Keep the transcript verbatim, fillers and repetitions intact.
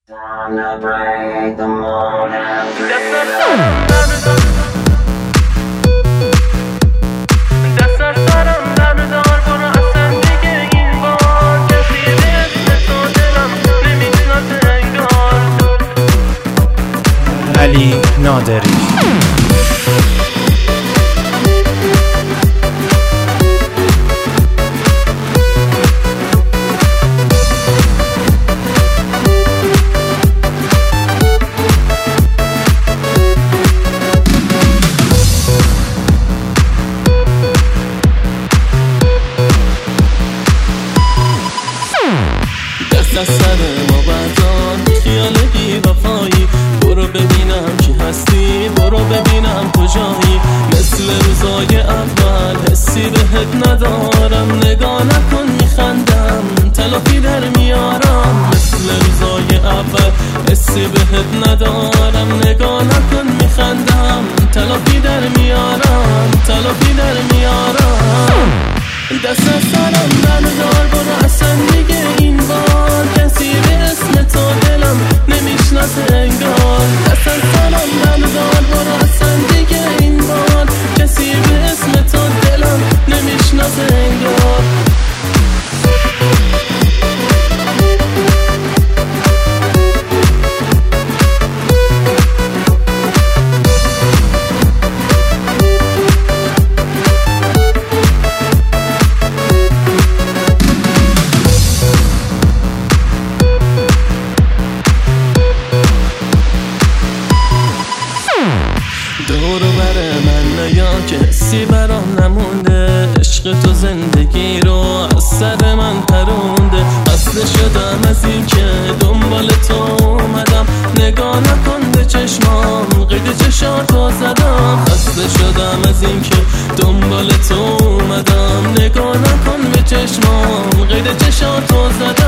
Gonna break the mold and علی نادری. دست از سر ما بردار خیال بی وفایی، برو ببینم کی هستی، برو ببینم کجایی. مثل روزای اول حسی بهت ندارم، نگاه نکن میخندم تلافی در میارم. مثل روزای اول حسی بهت ندارم، نگاه نکن میخندم تلافی در میارم، تلافی در میارم. دست از سرم بردار برو اصلا دیگه این بار کسی به اسم تو دلم نمیشناسه انگار. دست از سرم بردار برو اصلا دیگه این بار کسی به اسم تو دلم نمیشناسه انگار. دورو بر من نیا که حسی برام نمونده، عشق تو زندگی رو از سر من پرونده. خسته شدم از این که دنبال تو اومدم، نگاه نکن به چشمام قید چشاتو زدم. خسته شدم از این که دنبال تو اومدم، نگاه نکن به چشمام قید چشاتو زدم.